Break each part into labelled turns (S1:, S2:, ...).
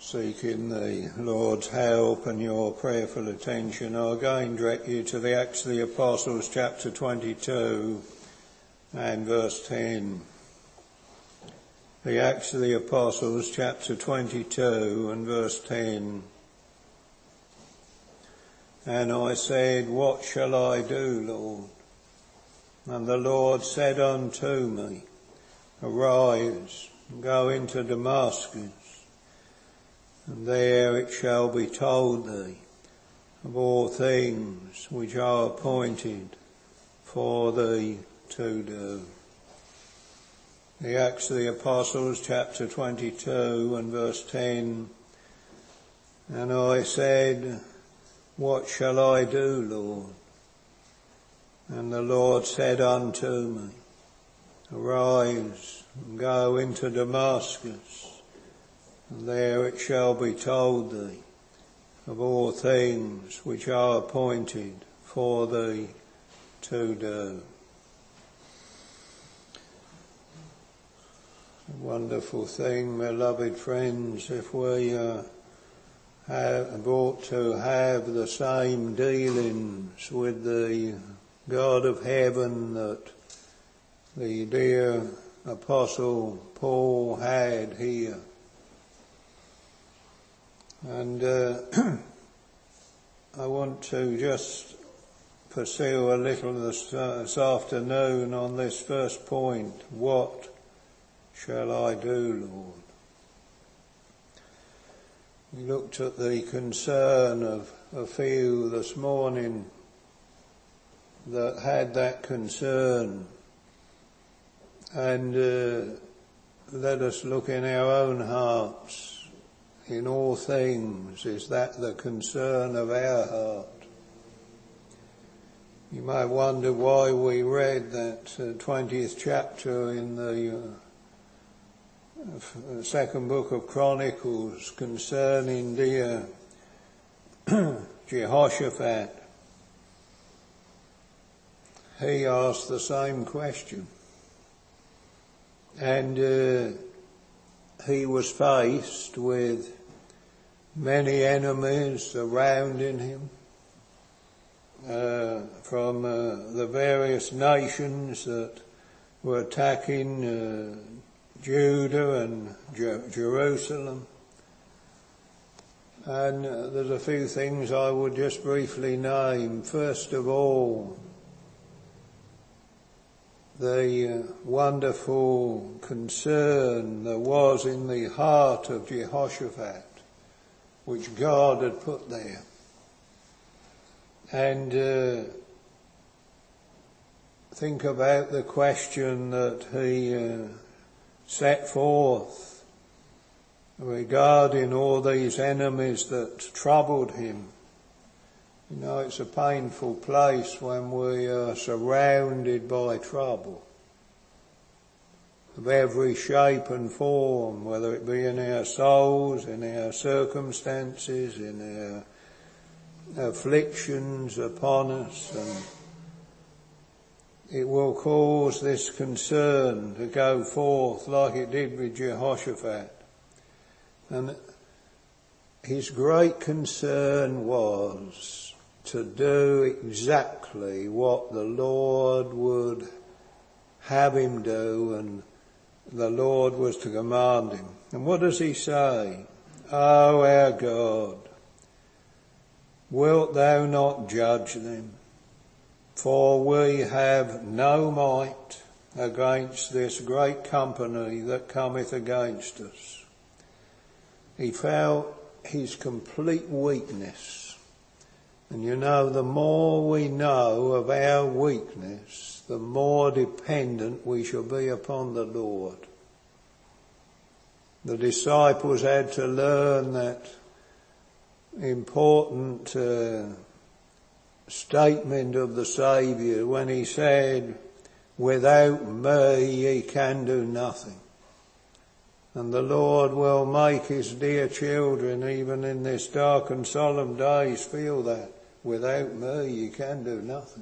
S1: seeking the Lord's help and your prayerful attention, I'll again direct you to the Acts of the Apostles, chapter 22 and verse 10. The Acts of the Apostles, chapter 22 and verse 10. And I said, What shall I do, Lord? And the Lord said unto me, Arise, and go into Damascus, and there it shall be told thee of all things which are appointed for thee to do. The Acts of the Apostles, chapter 22 and verse 10. And I said, What shall I do, Lord? And the Lord said unto me, Arise, and go into Damascus, and there it shall be told thee of all things which are appointed for thee to do. A wonderful thing, my beloved friends, if we ought to have the same dealings with the God of heaven that the dear Apostle Paul had here. And I want to just pursue a little this afternoon on this first point. What shall I do, Lord? We looked at the concern of a few this morning that had that concern, and let us look in our own hearts. In all things, is that the concern of our heart? You might wonder why we read that 20th chapter in the second book of Chronicles concerning dear Jehoshaphat. He asked the same question, and he was faced with many enemies surrounding him from the various nations that were attacking Judah and Jerusalem. And there's a few things I would just briefly name. First of all, the wonderful concern there was in the heart of Jehoshaphat, which God had put there. And think about the question that he set forth regarding all these enemies that troubled him. You know, it's a painful place when we are surrounded by trouble of every shape and form, whether it be in our souls, in our circumstances, in our afflictions upon us, and it will cause this concern to go forth like it did with Jehoshaphat. And his great concern was to do exactly what the Lord would have him do, and the Lord was to command him. And what does he say? O our God, wilt thou not judge them? For we have no might against this great company that cometh against us. He felt his complete weakness. And you know, the more we know of our weakness, the more dependent we shall be upon the Lord. The disciples had to learn that important statement of the Saviour when he said, Without me ye can do nothing. And the Lord will make his dear children, even in this dark and solemn days, feel that. Without me you can do nothing.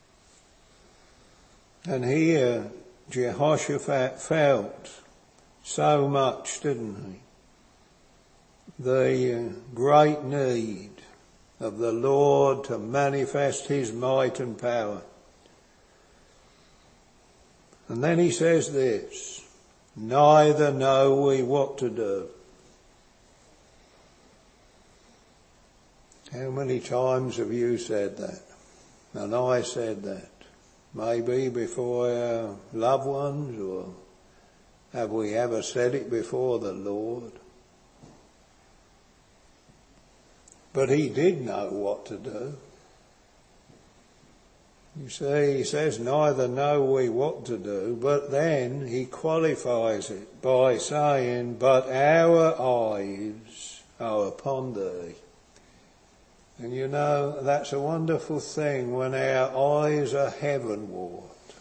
S1: And here Jehoshaphat felt so much, didn't he? the great need of the Lord to manifest his might and power. And then he says this, neither know we what to do. How many times have you said that? And I said that. Maybe before our loved ones, or have we ever said it before the Lord? But he did know what to do. You see, he says, neither know we what to do, but then he qualifies it by saying, but our eyes are upon thee. And you know, that's a wonderful thing when our eyes are heavenward.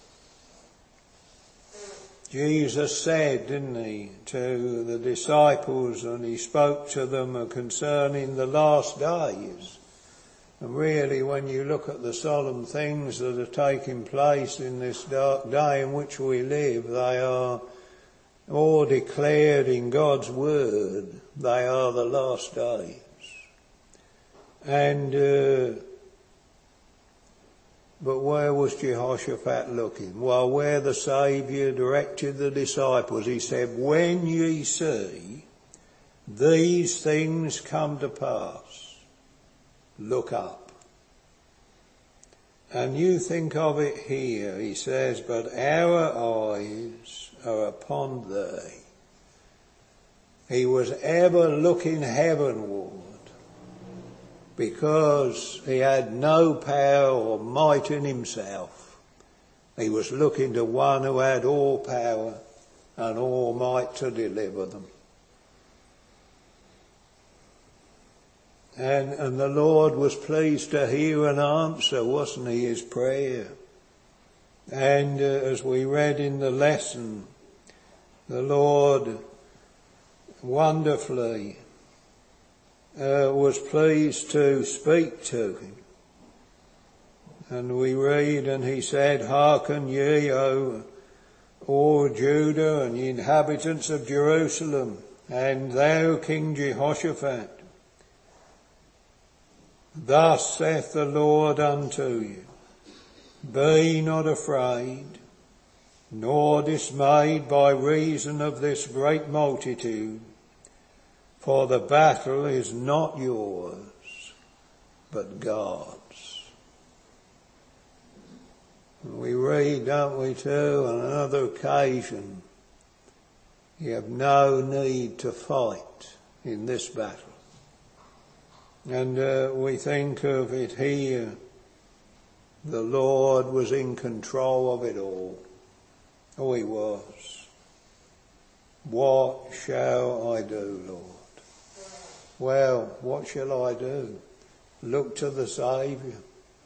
S1: Jesus said, didn't he, to the disciples, and he spoke to them concerning the last days. And really, when you look at the solemn things that are taking place in this dark day in which we live, they are all declared in God's word. They are the last days. And but where was Jehoshaphat looking? Well, where the Saviour directed the disciples, he said, when ye see these things come to pass, look up. And you think of it here, he says, but our eyes are upon thee. He was ever looking heavenward, because he had no power or might in himself. He was looking to one who had all power and all might to deliver them. And the Lord was pleased to hear and answer, wasn't he, his prayer? And as we read in the lesson, the Lord wonderfully was pleased to speak to him. And we read, and he said, hearken ye, O all Judah and ye inhabitants of Jerusalem, and thou King Jehoshaphat, thus saith the Lord unto you, be not afraid, nor dismayed by reason of this great multitude, for the battle is not yours, but God's. We read, don't we too, on another occasion, you have no need to fight in this battle. And we think of it here, the Lord was in control of it all. Oh, he was. What shall I do, Lord? Well, what shall I do? Look to the Saviour.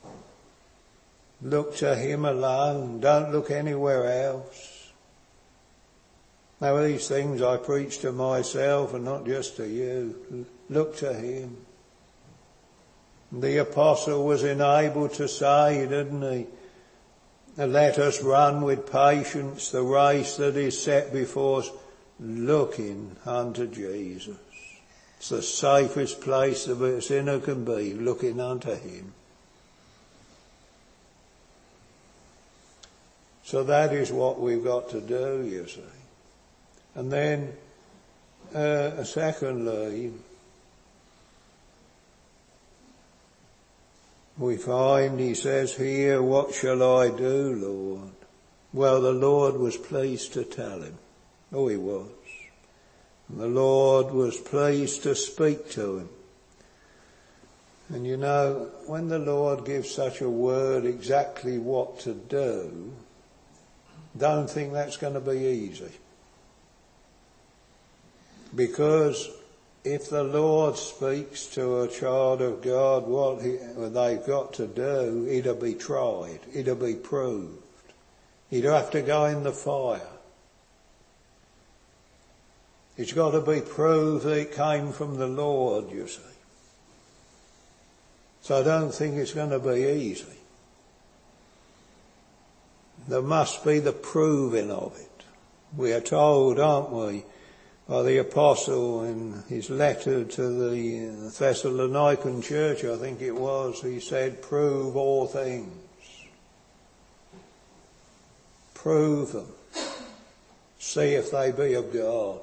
S1: Look to him alone. Don't look anywhere else. Now, these things I preach to myself and not just to you. Look to him. The apostle was enabled to say, didn't he? Let us run with patience the race that is set before us, looking unto Jesus. It's the safest place that a sinner can be, looking unto him. So that is what we've got to do, you see. And then, secondly, we find he says here, what shall I do, Lord? Well, the Lord was pleased to tell him. Oh, he was. And the Lord was pleased to speak to him. And you know, when the Lord gives such a word exactly what to do, don't think that's going to be easy. Because if the Lord speaks to a child of God what they've got to do, it'll be tried, it'll be proved. It'll have to go in the fire. It's got to be proved that it came from the Lord, you see. So I don't think it's going to be easy. There must be the proving of it. We are told, aren't we, by the apostle in his letter to the Thessalonican church, I think it was. He said, prove all things. Prove them. See if they be of God.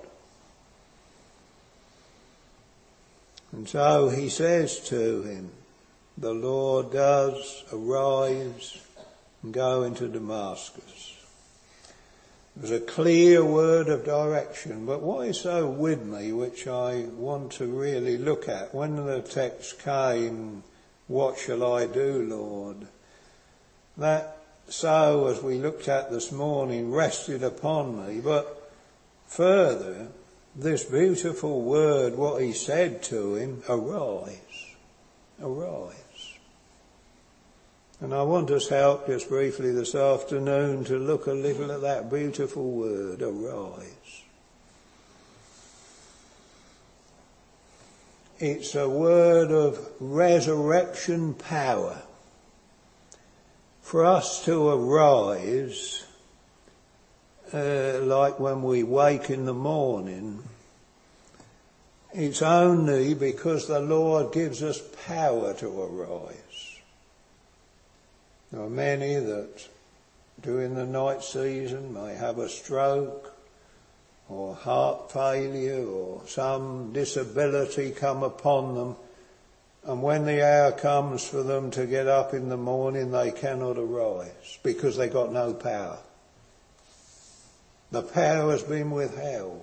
S1: And so he says to him, the Lord does arise and go into Damascus. It was a clear word of direction, but what is so with me, which I want to really look at, when the text came, what shall I do, Lord? That so, as we looked at this morning, rested upon me, but further, this beautiful word, what he said to him, arise, arise. And I want us help just briefly this afternoon to look a little at that beautiful word, arise. It's a word of resurrection power. For us to arise, like when we wake in the morning, it's only because the Lord gives us power to arise. There are many that during the night season may have a stroke or heart failure or some disability come upon them, and when the hour comes for them to get up in the morning, they cannot arise because they got no power. The power has been withheld.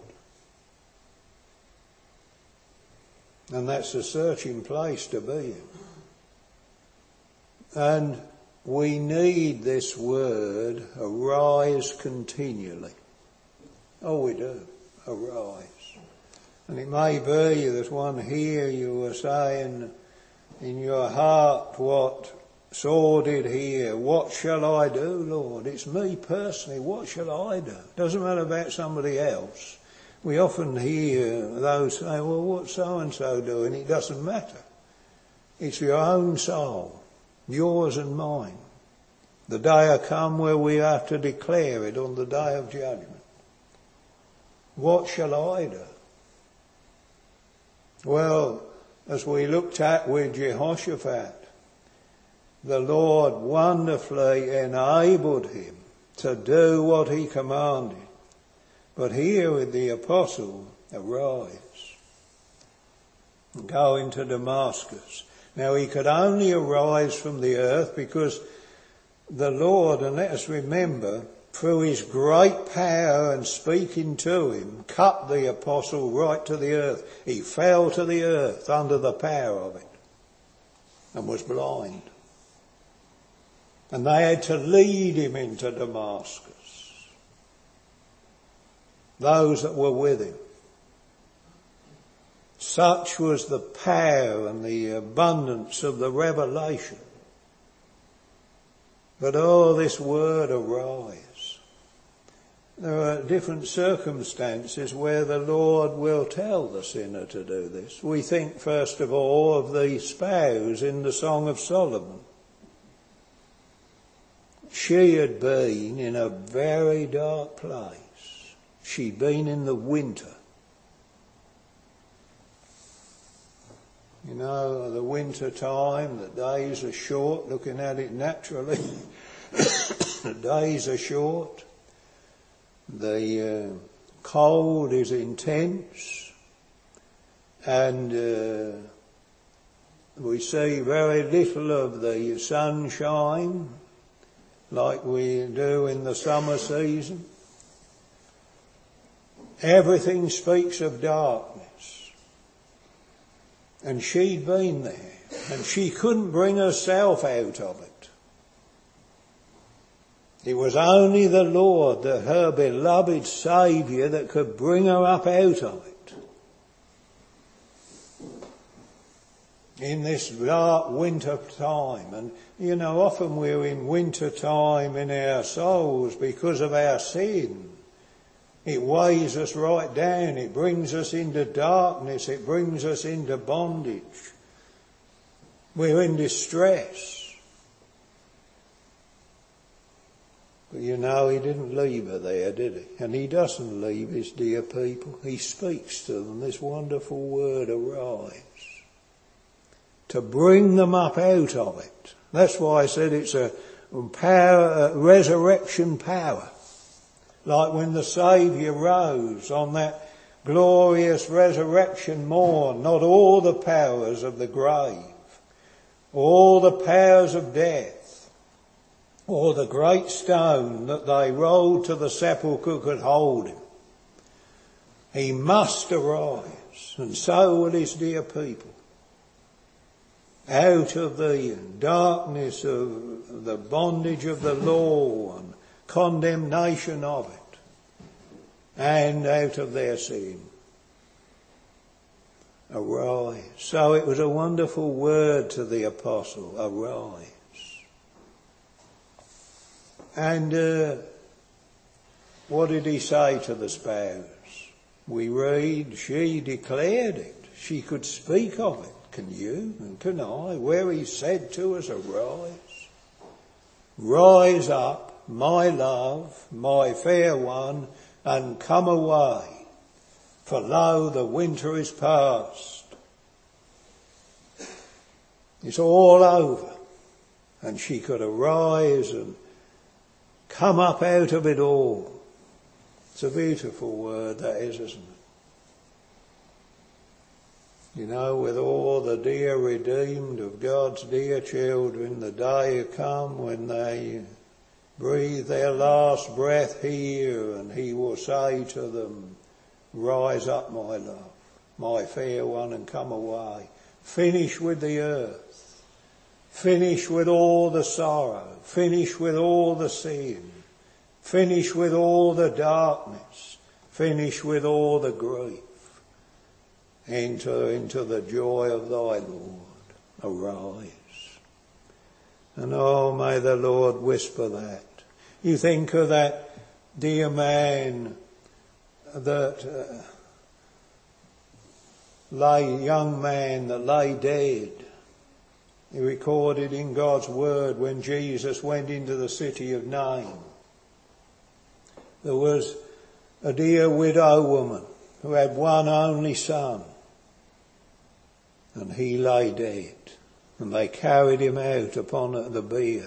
S1: And that's a searching place to be in. And we need this word, arise continually. Oh, we do. Arise. And it may be there's one here you were saying in your heart, what Saul did here, what shall I do, Lord? It's me personally, what shall I do? Doesn't matter about somebody else. We often hear those say, well, what's so-and-so doing? It doesn't matter. It's your own soul, yours and mine. The day will come where we have to declare it on the day of judgment. What shall I do? Well, as we looked at with Jehoshaphat, the Lord wonderfully enabled him to do what he commanded. But here with the apostle, arise and go into Damascus. Now he could only arise from the earth because the Lord, and let us remember, through his great power and speaking to him, cut the apostle right to the earth. He fell to the earth under the power of it and was blind. And they had to lead him into Damascus. Those that were with him. Such was the power and the abundance of the revelation. But this word arise. There are different circumstances where the Lord will tell the sinner to do this. We think first of all of the spouse in the Song of Solomon. She had been in a very dark place. She'd been in the winter. You know, the winter time, the days are short, looking at it naturally. The days are short. The cold is intense. And we see very little of the sunshine like we do in the summer season. Everything speaks of darkness. And she'd been there, and she couldn't bring herself out of it. It was only the Lord, her beloved Saviour, that could bring her up out of it. In this dark winter time. And, you know, often we're in winter time in our souls because of our sin. It weighs us right down. It brings us into darkness. It brings us into bondage. We're in distress. But you know, he didn't leave her there, did he? And he doesn't leave his dear people. He speaks to them this wonderful word, arise, to bring them up out of it. That's why I said it's a power, resurrection power. Like when the Saviour rose on that glorious resurrection morn, not all the powers of the grave, all the powers of death, or the great stone that they rolled to the sepulchre could hold him. He must arise, and so will his dear people, out of the darkness of the bondage of the law and condemnation of it, and out of their sin. Arise. So it was a wonderful word to the apostle, arise. And what did he say to the spouse? We read, she declared it. She could speak of it. Can you and can I? Where he said to us, arise. Rise up, my love, my fair one, and come away. For lo, the winter is past. It's all over. And she could arise and come up out of it all. It's a beautiful word, that is, isn't it? You know, with all the dear redeemed of God's dear children, the day will come when they breathe their last breath here, and he will say to them, rise up, my love, my fair one, and come away. Finish with the earth. Finish with all the sorrow. Finish with all the sin. Finish with all the darkness. Finish with all the grief. Enter into the joy of thy Lord. Arise. And oh, may the Lord whisper that. You think of that dear man that young man that lay dead. He recorded in God's word when Jesus went into the city of Nain. There was a dear widow woman who had one only son, and he lay dead, and they carried him out upon the bier.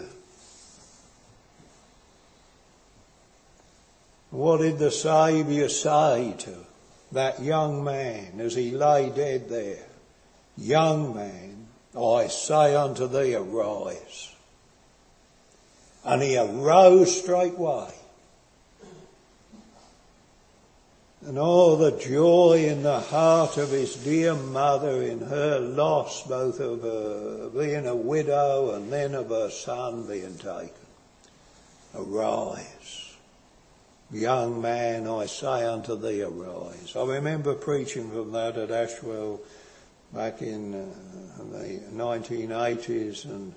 S1: What did the Saviour say to that young man as he lay dead there? Young man, I say unto thee, arise. And he arose straightway. And all the joy in the heart of his dear mother in her loss, both of her being a widow and then of her son being taken. Arise. Young man, I say unto thee, arise. I remember preaching from that at Ashwell back in the 1980s, and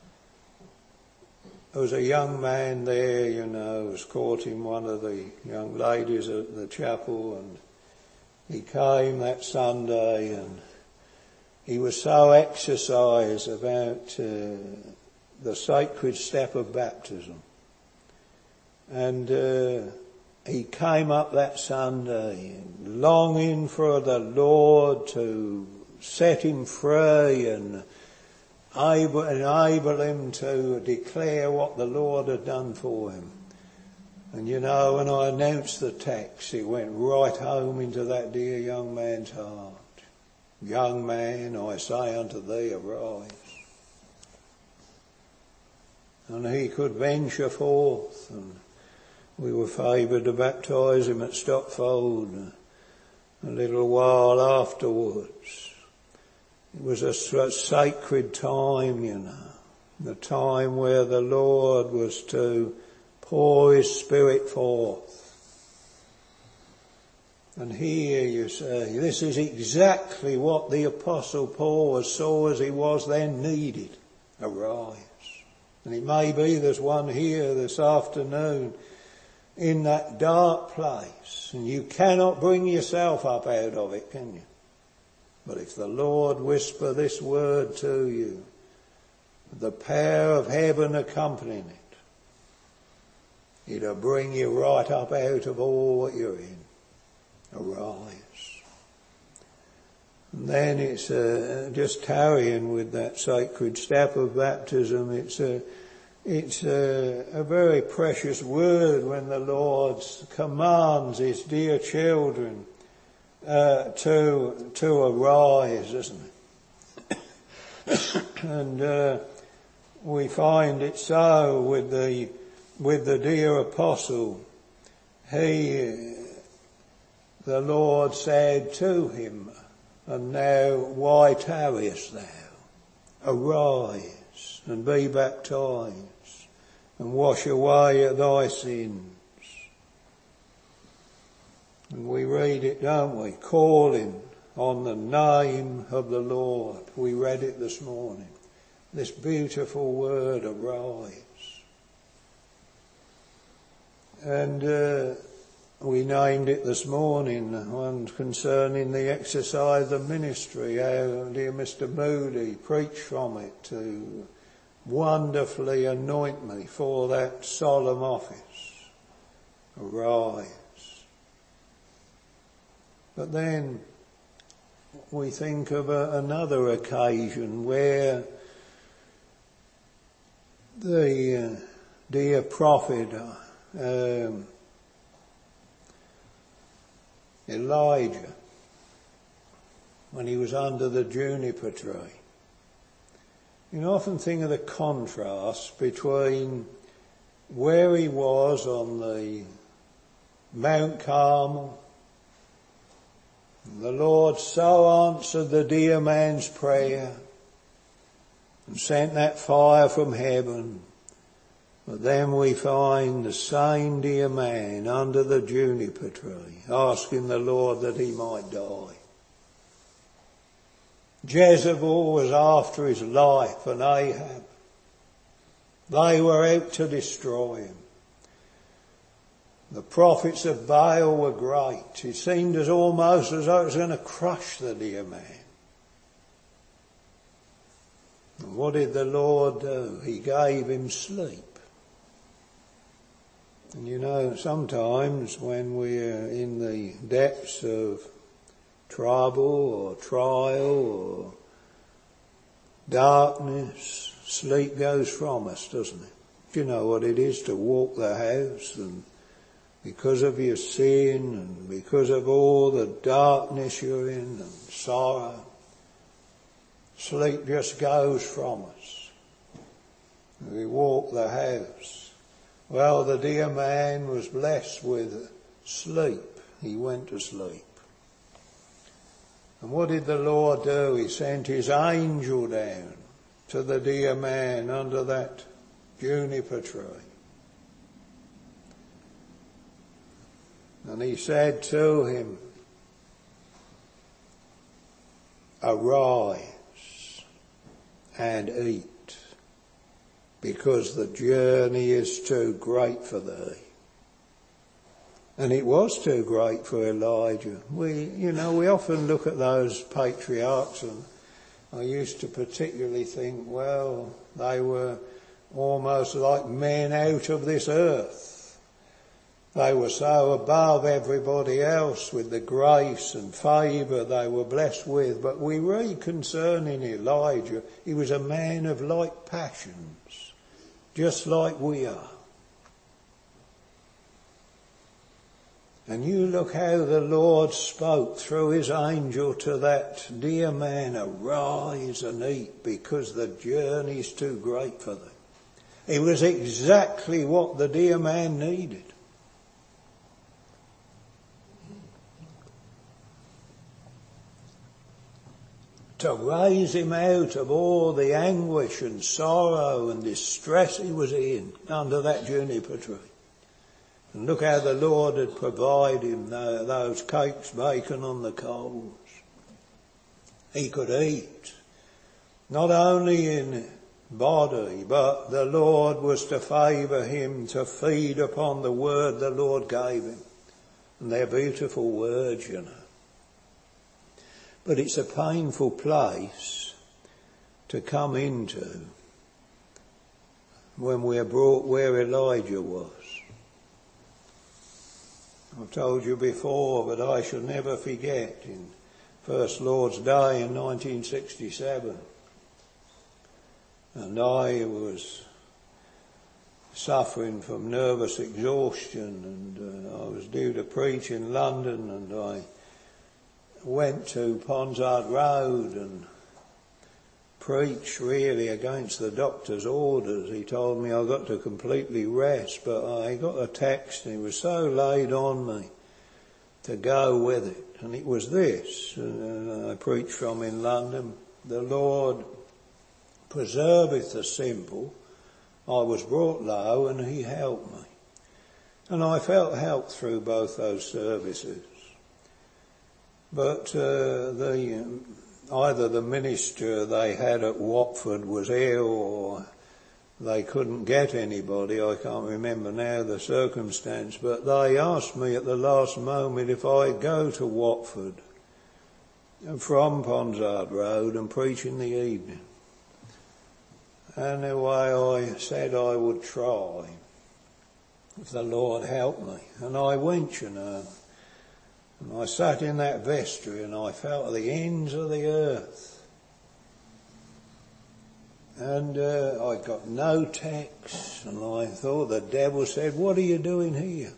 S1: there was a young man there, you know, was courting one of the young ladies at the chapel, and he came that Sunday, and he was so exercised about the sacred step of baptism. And he came up that Sunday longing for the Lord to set him free and enable him to declare what the Lord had done for him. And you know, when I announced the text, it went right home into that dear young man's heart. Young man, I say unto thee, arise. And he could venture forth, and we were favoured to baptise him at Stopfold a little while afterwards. It was a sacred time, you know, the time where the Lord was to pour his Spirit forth. And here you say, this is exactly what the Apostle Paul, as sore as he was then, needed. Arise. And it may be there's one here this afternoon in that dark place, and you cannot bring yourself up out of it, can you? But if the Lord whisper this word to you, the power of heaven accompanying it, It'll bring you right up out of all what you're in. Arise. And then it's just tarrying with that sacred step of baptism. It's a very precious word when the Lord commands his dear children to arise, isn't it? And we find it so with the dear apostle. The Lord said to him, "And now why tarriest thou? Arise and be baptized and wash away thy sins." And we read it, don't we? Calling on the name of the Lord. We read it this morning. This beautiful word, arise. And we named it this morning, one concerning the exercise of ministry, how dear Mr. Moody preached from it to wonderfully anoint me for that solemn office. Arise. But then we think of another occasion where the dear prophet Elijah, when he was under the juniper tree. You often think of the contrast between where he was on the Mount Carmel. The Lord so answered the dear man's prayer and sent that fire from heaven. But then we find the same dear man under the juniper tree asking the Lord that he might die. Jezebel was after his life and Ahab. They were out to destroy him. The prophets of Baal were great. It seemed almost as though it was going to crush the dear man. And what did the Lord do? He gave him sleep. And you know, sometimes when we're in the depths of trouble or trial or darkness, sleep goes from us, doesn't it? Do you know what it is to walk the house and because of your sin and because of all the darkness you're in and sorrow, sleep just goes from us. We walk the house. Well, the dear man was blessed with sleep. He went to sleep. And what did the Lord do? He sent his angel down to the dear man under that juniper tree. And he said to him, "Arise and eat, because the journey is too great for thee." And it was too great for Elijah. We often look at those patriarchs, and I used to particularly think, well, they were almost like men out of this earth. They were so above everybody else with the grace and favour they were blessed with. But we read concerning Elijah, he was a man of like passions, just like we are. And you look how the Lord spoke through his angel to that dear man, "Arise and eat, because the journey's too great for thee." It was exactly what the dear man needed. To raise him out of all the anguish and sorrow and distress he was in under that juniper tree. And look how the Lord had provided him those cakes baking on the coals. He could eat, not only in body, but the Lord was to favour him to feed upon the word the Lord gave him. And they're beautiful words, you know. But it's a painful place to come into when we're brought where Elijah was. I've told you before, but I shall never forget, in First Lord's Day in 1967, and I was suffering from nervous exhaustion, and I was due to preach in London, and I went to Ponsard Road and preached really against the doctor's orders. He told me I got to completely rest, but I got a text and he was so laid on me to go with it, and it was this, and I preached from in London: the Lord preserveth the simple. I was brought low and he helped me. And I felt helped through both those services. But either the minister they had at Watford was ill, or they couldn't get anybody. I can't remember now the circumstance, but they asked me at the last moment if I'd go to Watford from Ponsard Road and preach in the evening. Anyway, I said I would try, if the Lord helped me. And I went, you know. And I sat in that vestry and I felt the ends of the earth. And I got no text, and I thought the devil said, "What are you doing here?"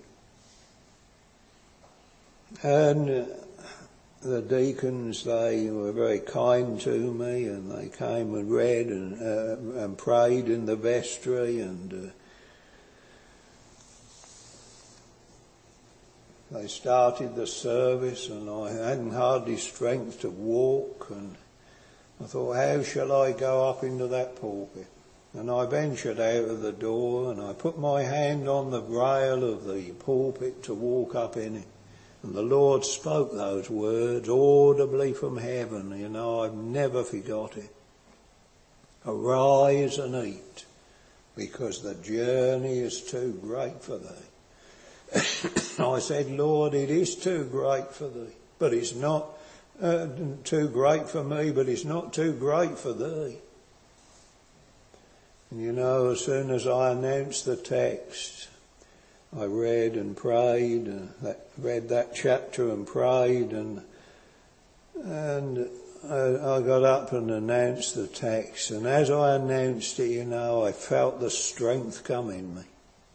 S1: And the deacons, they were very kind to me, and they came and read and prayed in the vestry, and they started the service, and I hadn't hardly strength to walk, and I thought, how shall I go up into that pulpit? And I ventured out of the door, and I put my hand on the rail of the pulpit to walk up in it. And the Lord spoke those words audibly from heaven. You know, I've never forgot it. Arise and eat, because the journey is too great for thee. I said, Lord, it is too great for thee, but it's not too great for me, but it's not too great for thee. And you know, as soon as I announced the text, I read and prayed, read that chapter and prayed, and I got up and announced the text. And as I announced it, you know, I felt the strength come in me.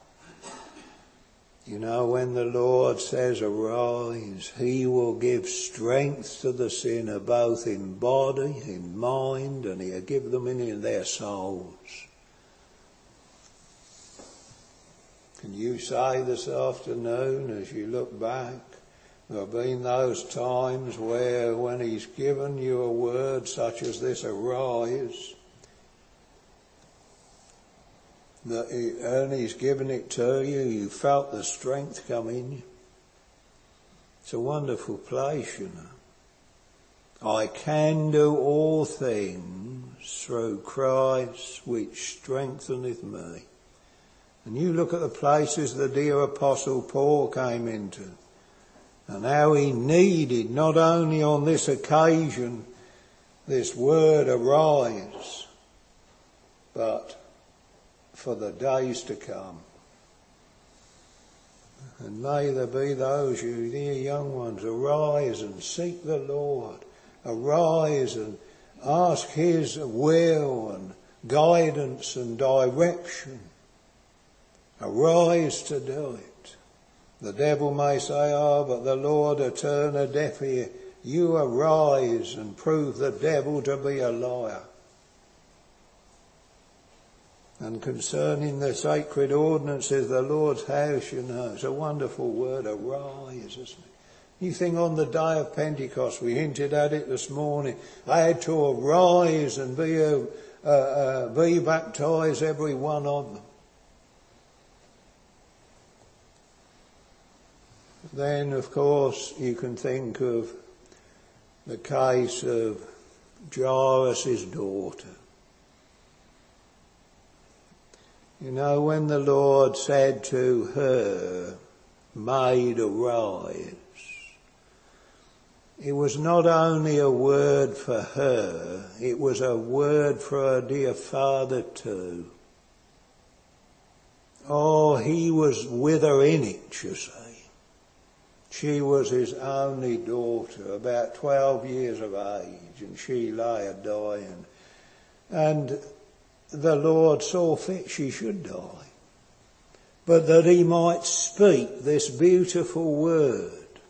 S1: You know, when the Lord says arise, he will give strength to the sinner, both in body, in mind, and he'll give them in their souls. Can you say this afternoon, as you look back, there have been those times where when he's given you a word such as this, arise, and he's given it to you, you felt the strength come in you? It's a wonderful place, you know. I can do all things through Christ which strengtheneth me. And you look at the places the dear Apostle Paul came into, and how he needed, not only on this occasion, this word arise, but for the days to come. And may there be those, you dear young ones, arise and seek the Lord. Arise and ask his will and guidance and direction. Arise to do it. The devil may say, but the Lord will turn a deaf ear. You arise and prove the devil to be a liar. And concerning the sacred ordinances, the Lord's house, you know, it's a wonderful word, arise, isn't it? You think on the day of Pentecost, we hinted at it this morning, they had to arise and be baptized, every one of them. Then, of course, you can think of the case of Jairus' daughter. You know, when the Lord said to her, Maid, arise, it was not only a word for her, it was a word for her dear father too. Oh, he was with her in it, you see. She was his only daughter, about 12 years of age, and she lay a-dying. And the Lord saw fit she should die, but that he might speak this beautiful word,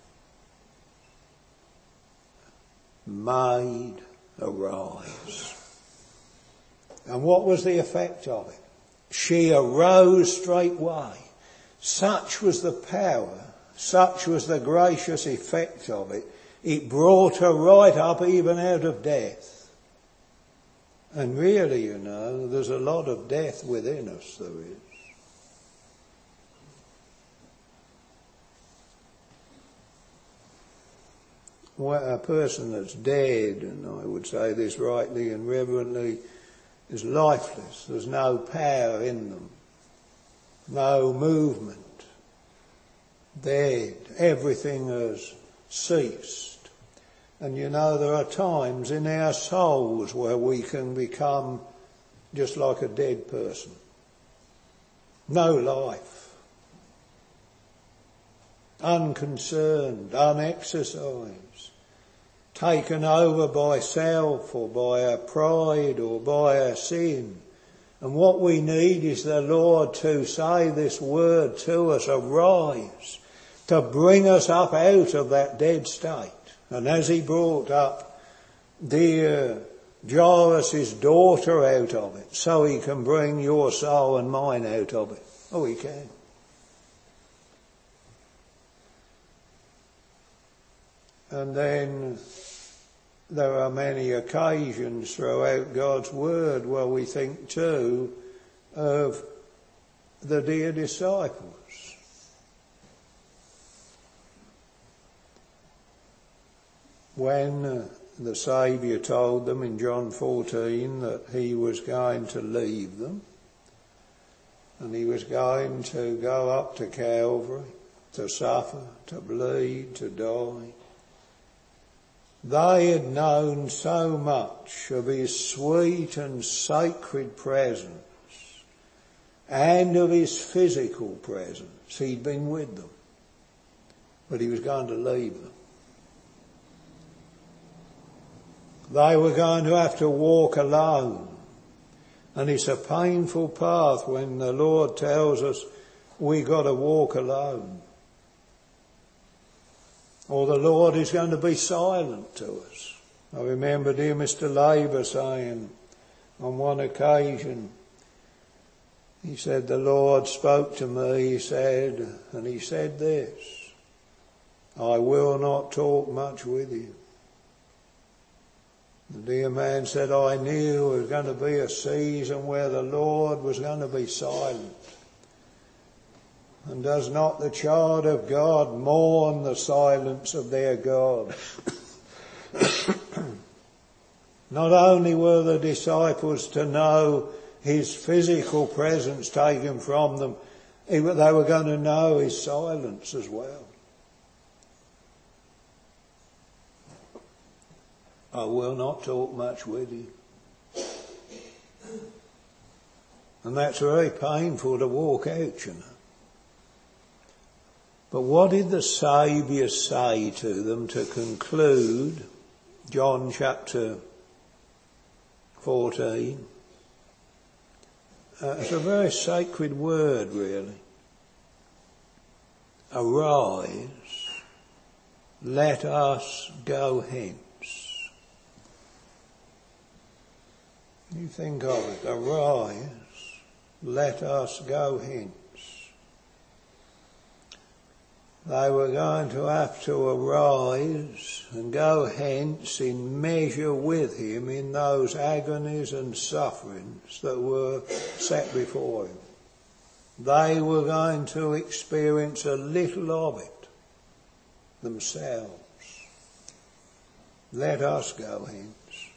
S1: "Maid, arise." And what was the effect of it? She arose straightway. Such was the power, such was the gracious effect of it. It brought her right up even out of death. And really, there's a lot of death within us, there is. A person that's dead, and I would say this rightly and reverently, is lifeless. There's no power in them, no movement. Dead. Everything has ceased. And there are times in our souls where we can become just like a dead person. No life. Unconcerned, unexercised. Taken over by self or by our pride or by our sin. And what we need is the Lord to say this word to us, arise, to bring us up out of that dead state. And as he brought up dear Jairus' daughter out of it, so he can bring your soul and mine out of it. Oh, he can. And then there are many occasions throughout God's word where we think too of the dear disciples. When the Saviour told them in John 14 that he was going to leave them and he was going to go up to Calvary, to suffer, to bleed, to die. They had known so much of his sweet and sacred presence and of his physical presence. He'd been with them, but he was going to leave them. They were going to have to walk alone. And it's a painful path when the Lord tells us we got to walk alone. Or the Lord is going to be silent to us. I remember dear Mr. Labour saying on one occasion, he said, the Lord spoke to me, he said this, "I will not talk much with you." The dear man said, I knew there was going to be a season where the Lord was going to be silent. And does not the child of God mourn the silence of their God? Not only were the disciples to know his physical presence taken from them, they were going to know his silence as well. I will not talk much with you. And that's very painful to walk out, But what did the Saviour say to them to conclude John chapter 14? It's a very sacred word, really. Arise, let us go hence. You think of it, arise, let us go hence. They were going to have to arise and go hence in measure with him in those agonies and sufferings that were set before him. They were going to experience a little of it themselves. Let us go hence.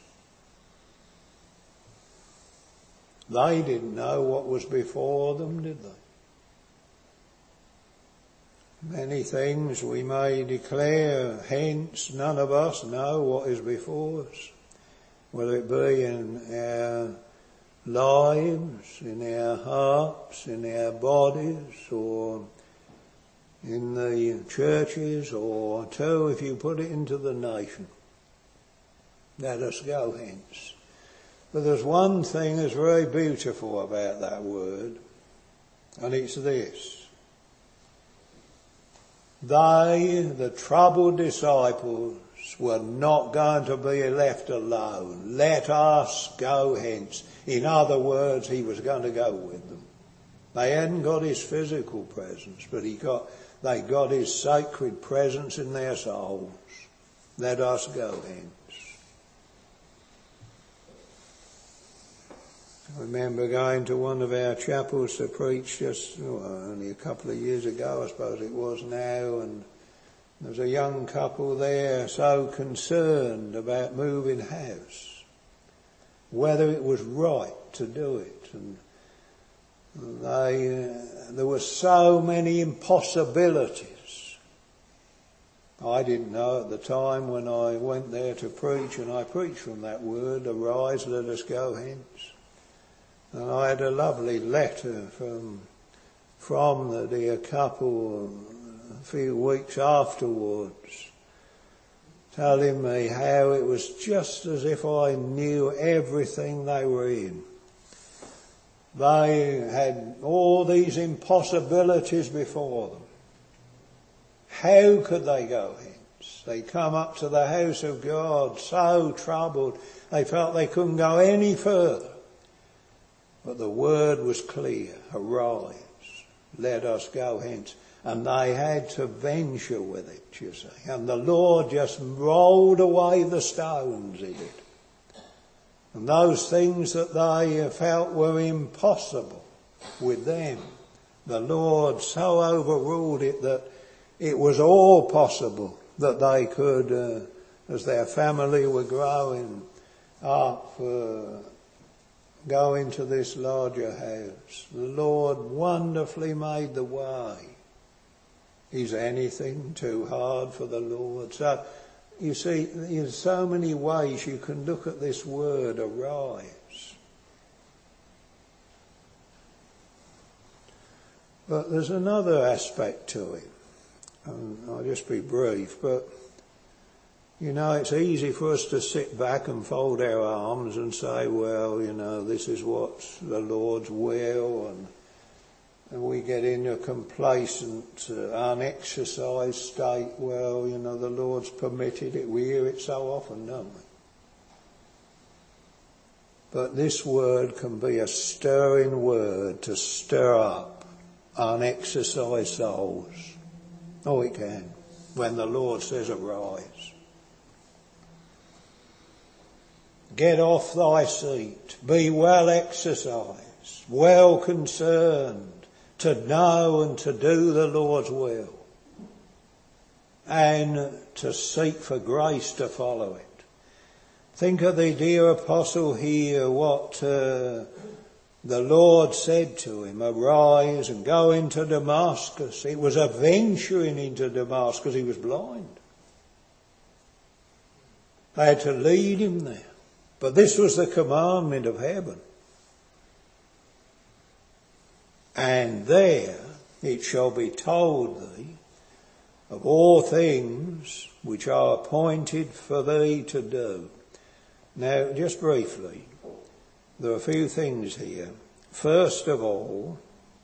S1: They didn't know what was before them, did they? Many things we may declare, hence none of us know what is before us, whether it be in our lives, in our hearts, in our bodies, or in the churches, or 2, if you put it into the nation. Let us go hence. But there's one thing that's very beautiful about that word, and it's this. They, the troubled disciples, were not going to be left alone. Let us go hence. In other words, he was going to go with them. They hadn't got his physical presence, but they got his sacred presence in their souls. Let us go hence. I remember going to one of our chapels to preach just only a couple of years ago, I suppose it was now, and there was a young couple there so concerned about moving house, whether it was right to do it. And there were so many impossibilities. I didn't know at the time when I went there to preach, and I preached from that word, arise, let us go hence. And I had a lovely letter from the dear couple a few weeks afterwards, telling me how it was just as if I knew everything they were in. They had all these impossibilities before them. How could they go hence? They come up to the house of God so troubled, they felt they couldn't go any further. But the word was clear, arise, let us go hence. And they had to venture with it, you see. And the Lord just rolled away the stones, he did. And those things that they felt were impossible with them, the Lord so overruled it that it was all possible that they could, as their family were growing up, go into this larger house. The Lord wonderfully made the way. Is anything too hard for the Lord? So, you see, there's so many ways you can look at this word, arise. But there's another aspect to it. And I'll just be brief, but you know, it's easy for us to sit back and fold our arms and say, well, you know, this is what's the Lord's will, and we get in a complacent, unexercised state. Well, you know, the Lord's permitted it. We hear it so often, don't we? But this word can be a stirring word to stir up unexercised souls. Oh, it can, when the Lord says arise. Get off thy seat, be well exercised, well concerned to know and to do the Lord's will, and to seek for grace to follow it. Think of the dear apostle here, what the Lord said to him, arise and go into Damascus. It was a venturing into Damascus, he was blind. They had to lead him there. But this was the commandment of heaven. And there it shall be told thee of all things which are appointed for thee to do. Now, just briefly, there are a few things here. First of all,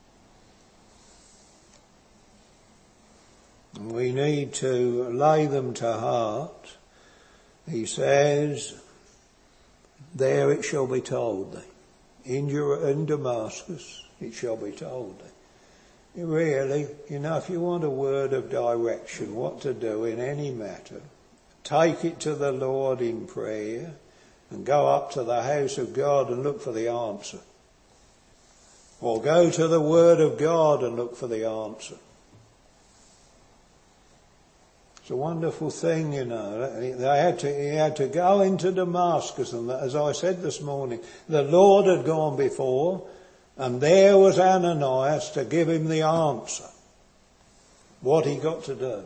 S1: we need to lay them to heart. He says, there it shall be told thee. In Damascus it shall be told thee. Really, you know, if you want a word of direction, what to do in any matter, take it to the Lord in prayer and go up to the house of God and look for the answer. Or go to the Word of God and look for the answer. It's a wonderful thing, you know. He had to go into Damascus, and as I said this morning, the Lord had gone before, and there was Ananias to give him the answer. What he got to do.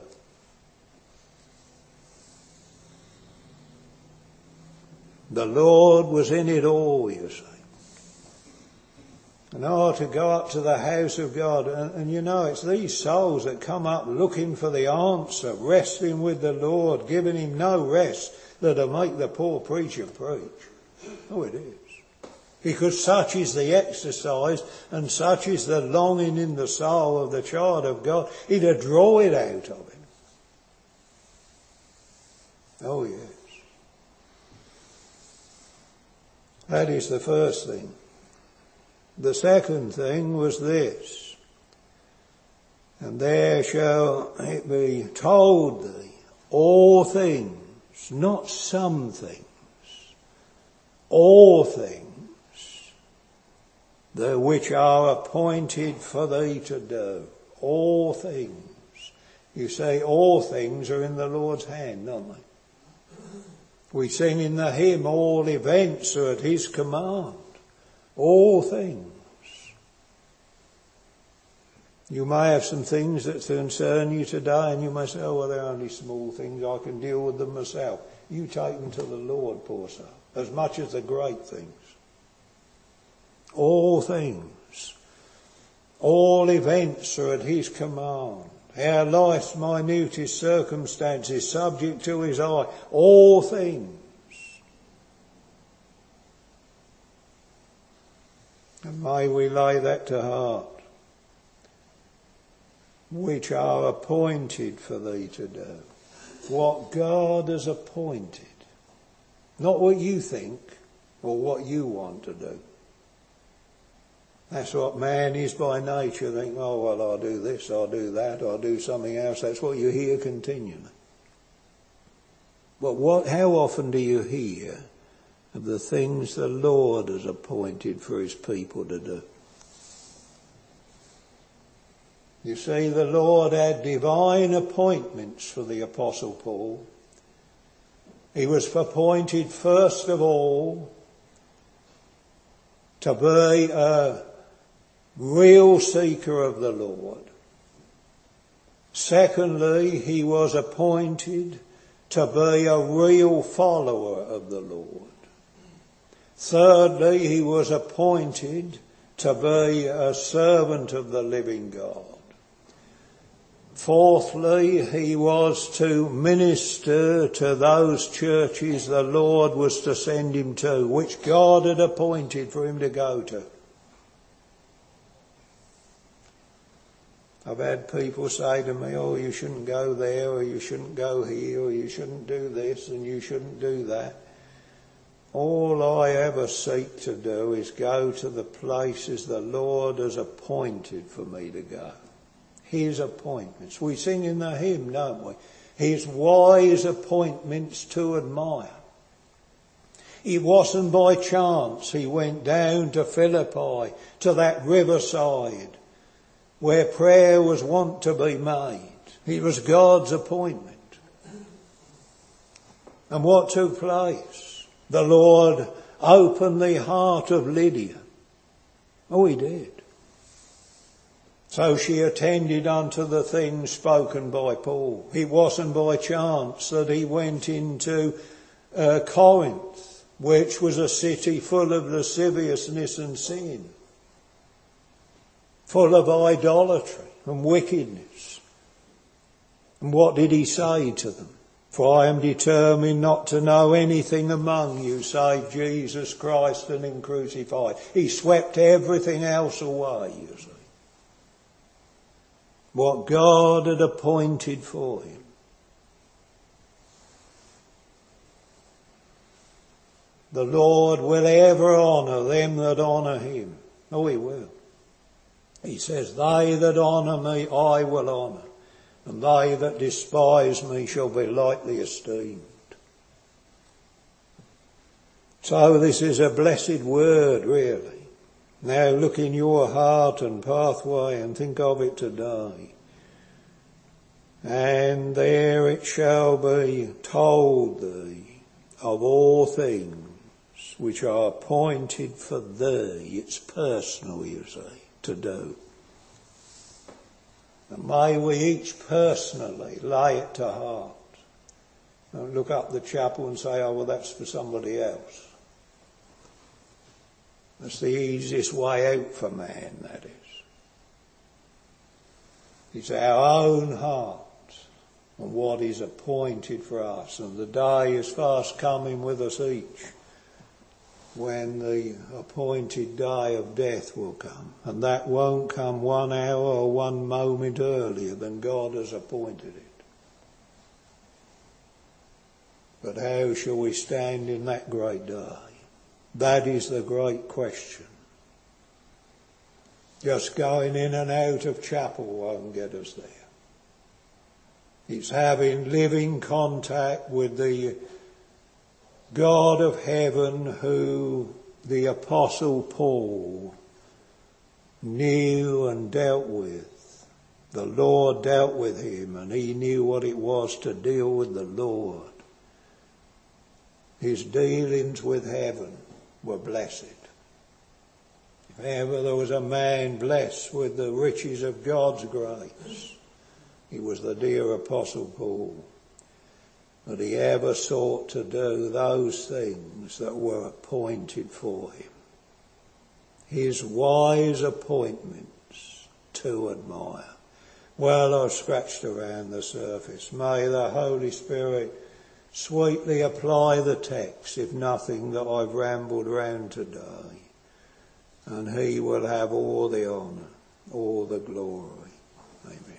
S1: The Lord was in it all, you see. And to go up to the house of God. And you know, it's these souls that come up looking for the answer, wrestling with the Lord, giving him no rest, that'll make the poor preacher preach. Oh, it is. Because such is the exercise and such is the longing in the soul of the child of God. It'll draw it out of him. Oh, yes. That is the first thing. The second thing was this: and there shall it be told thee all things, not some things, all things, the which are appointed for thee to do. All things. You say all things are in the Lord's hand, don't they? We sing in the hymn, all events are at his command. All things. You may have some things that concern you today and you may say, oh, well, they're only small things, I can deal with them myself. You take them to the Lord, poor soul, as much as the great things. All things. All events are at his command. Our life's minutest circumstances subject to his eye. All things. And may we lay that to heart. Which are appointed for thee to do. What God has appointed. Not what you think or what you want to do. That's what man is by nature. Think, oh, well, I'll do this, I'll do that, I'll do something else. That's what you hear continually. But how often do you hear of the things the Lord has appointed for his people to do? You see, the Lord had divine appointments for the Apostle Paul. He was appointed first of all to be a real seeker of the Lord. Secondly, he was appointed to be a real follower of the Lord. Thirdly, he was appointed to be a servant of the living God. Fourthly, he was to minister to those churches the Lord was to send him to, which God had appointed for him to go to. I've had people say to me, oh, you shouldn't go there, or you shouldn't go here, or you shouldn't do this, and you shouldn't do that. All I ever seek to do is go to the places the Lord has appointed for me to go. His appointments. We sing in the hymn, don't we? His wise appointments to admire. It wasn't by chance he went down to Philippi, to that riverside, where prayer was wont to be made. It was God's appointment. And what took place? The Lord opened the heart of Lydia. Oh, he did. So she attended unto the things spoken by Paul. It wasn't by chance that he went into Corinth, which was a city full of lasciviousness and sin, full of idolatry and wickedness. And what did he say to them? For I am determined not to know anything among you save Jesus Christ and him crucified. He swept everything else away, you see. What God had appointed for him. The Lord will ever honour them that honour him. Oh, he will. He says, they that honour me I will honour, and they that despise me shall be lightly esteemed. So this is a blessed word, really. Now look in your heart and pathway and think of it today. And there it shall be told thee of all things which are appointed for thee. It's personal, you see, to do. And may we each personally lay it to heart. Don't look up the chapel and say, oh, well, that's for somebody else. That's the easiest way out for man, that is. It's our own heart and what is appointed for us. And the day is fast coming with us each when the appointed day of death will come. And that won't come 1 hour or 1 moment earlier than God has appointed it. But how shall we stand in that great day? That is the great question. Just going in and out of chapel won't get us there. It's having living contact with the God of heaven who the Apostle Paul knew and dealt with. The Lord dealt with him, and he knew what it was to deal with the Lord. His dealings with heaven were blessed. If ever there was a man blessed with the riches of God's grace, he was the dear Apostle Paul. But he ever sought to do those things that were appointed for him. His wise appointments to admire. Well, I've scratched around the surface. May the Holy Spirit sweetly apply the text, if nothing, that I've rambled round today. And he will have all the honour, all the glory. Amen.